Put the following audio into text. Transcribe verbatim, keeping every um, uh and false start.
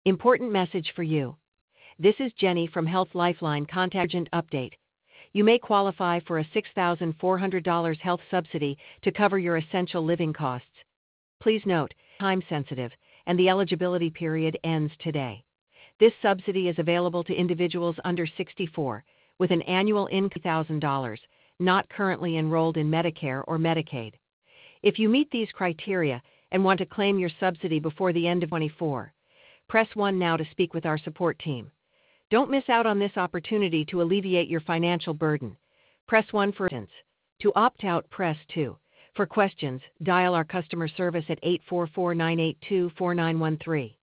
Important message for you. This is Jenny from Health Lifeline Contact Urgent Update. You may qualify for a six thousand four hundred dollars health subsidy to cover your essential living costs. Please note, time sensitive, and the eligibility period ends today. This subsidy is available to individuals under sixty-four with an annual income of one thousand dollars, not currently enrolled in Medicare or Medicaid. If you meet these criteria and want to claim your subsidy before the end of twenty-four, press one now to speak with our support team. Don't miss out on this opportunity to alleviate your financial burden. Press one for assistance. To opt out, press two. For questions, dial our customer service at eight four four, nine eight two, four nine one three.